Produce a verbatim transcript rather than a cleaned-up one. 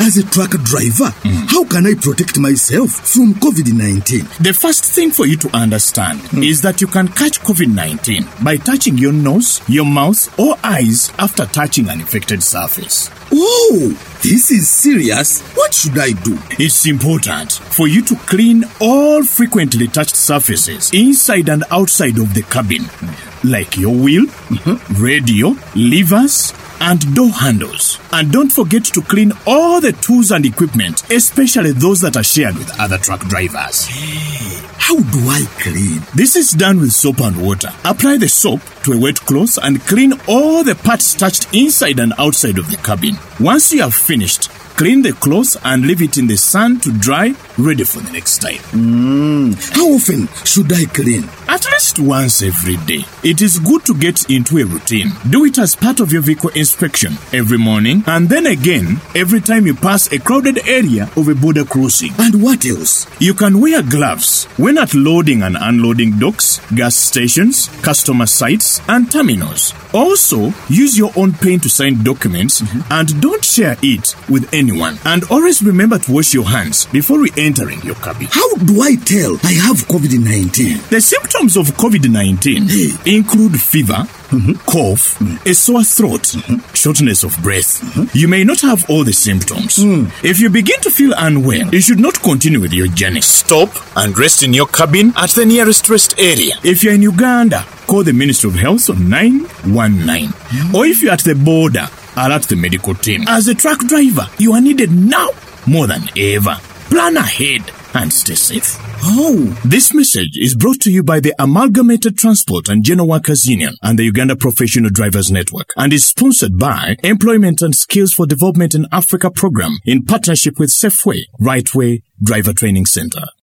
as a truck driver, mm. how can I protect myself from COVID nineteen? The first thing for you to understand mm. is that you can catch COVID nineteen by touching your nose, your mouth, or eyes after touching an infected surface. Oh, this is serious. What should I do? It's important for you to clean all frequently touched surfaces inside and outside of the cabin, like your wheel, mm-hmm. radio, levers, and door handles. And don't forget to clean all the tools and equipment, especially those that are shared with other truck drivers. Hey, how do I clean? This is done with soap and water. Apply the soap to a wet cloth and clean all the parts touched inside and outside of the cabin. Once you have finished, clean the cloth and leave it in the sun to dry, ready for the next time. Mm. How often should I clean? At least once every day. It is good to get into a routine. Do it as part of your vehicle inspection every morning, and then again every time you pass a crowded area of a border crossing. And what else? You can wear gloves when at loading and unloading docks, gas stations, customer sites, and terminals. Also, use your own pen to sign documents, mm-hmm. and don't share it with anyone. And always remember to wash your hands before re-entering your cabin. How do I tell I have COVID nineteen? The symptoms of COVID nineteen hey. include fever, mm-hmm. cough, mm-hmm. a sore throat, mm-hmm. shortness of breath. Mm-hmm. You may not have all the symptoms. Mm. If you begin to feel unwell, you should not continue with your journey. Stop and rest in your cabin at the nearest rest area. If you're in Uganda, call the Ministry of Health on nine one nine. Mm. Or if you're at the border, alert the medical team. As a truck driver, you are needed now more than ever. Plan ahead and stay safe. Oh. This message is brought to you by the Amalgamated Transport and General Workers Union and the Uganda Professional Drivers Network, and is sponsored by Employment and Skills for Development in Africa program in partnership with Safeway, Right Way Driver Training Center.